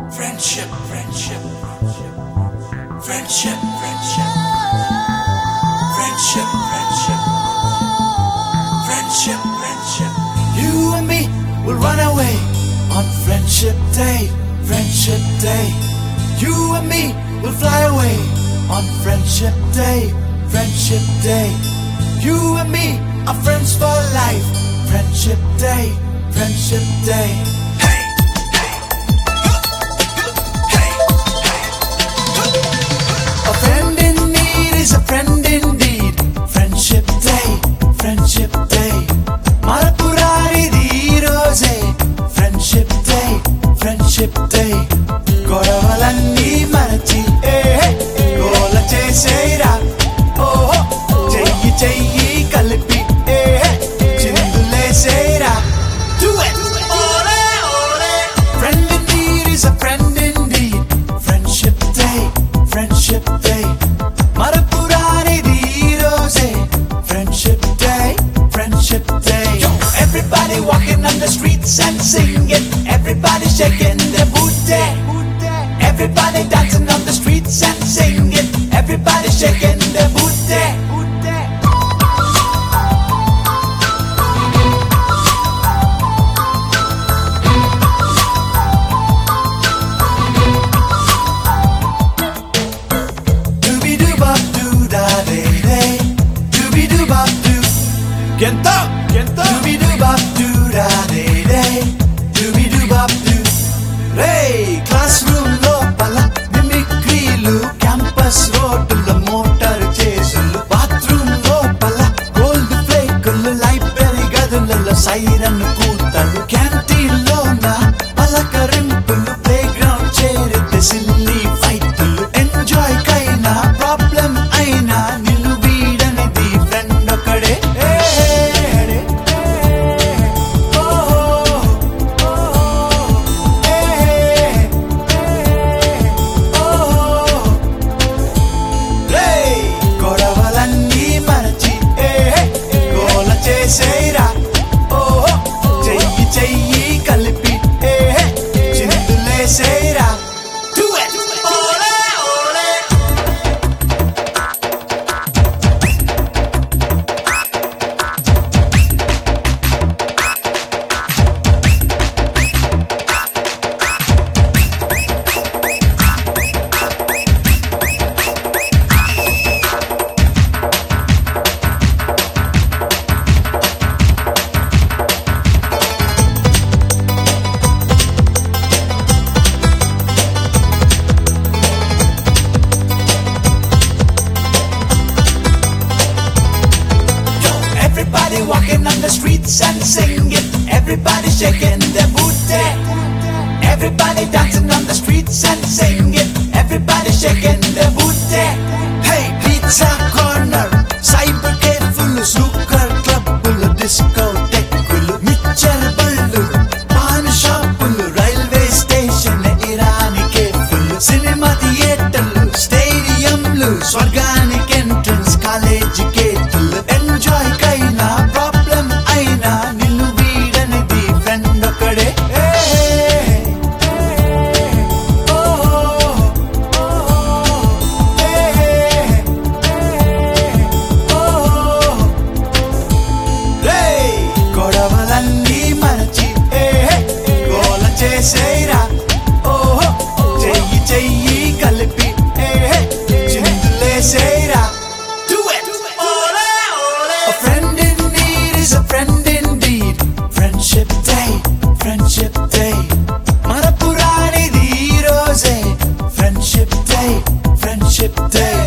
Friendship, friendship, friendship, friendship, friendship, friendship, friendship, friendship. You and me will run away on Friendship Day, Friendship Day. You and me will fly away on Friendship Day, Friendship Day. You and me are friends for life. Friendship Day, Friendship Day. A friend in need is a friend indeed. Friendship Day, Friendship Day. Marapuraridi ee roje. Friendship Day, Friendship Day. Godavalani marachi gola cheseira oh cheyi cheyi kalpi chindulesera. Do it! Ole ole. Friend indeed is a friend indeed. Friendship Day, Friendship Day. Marapuraridi ee roje. Friendship Day, Friendship Day. Yo, everybody walking on the streets and singing. Everybody shaking their booty. Everybody dancing on the streets and singing. Everybody shaking their booty. Get up, do-be-do-bop-do-da-day-day. Do-be-do-bop-do. Hey, classroom lopala mimicrylu, campus roadlu motor chesulu, bathroom lopala gold flakelu, library gadulalo siren kootalu, canteen lona palakarimpulu, playground cherithe silly fightulu, enjoy kaina problem aina nilu veedanidi friend okade. Cheseira oh cheyi cheyi kalpi chindulesera. Do it! Ole ole. Everybody walking on the streets and singing. Everybody shaking their booty. Everybody dancing on the streets and singing. Everybody shaking their booty. Hey, pizza corner, cyber cafe full, snooker club full, discotheque full, mixer ballu, pawn shop full, railway station irani cafe full, cinema theater stadium lu, organic entrance college gate full. Enjoy kaina problem aina nilu veedanidi friend okade. Godavalani marachi gola cheseira oh cheyi cheyi kalpi chindulesera. Do it! Ole ole. A friend in need is a friend indeed. Friendship Day, Friendship Day. Marapuraridi ee roje. Friendship Day, Friendship Day.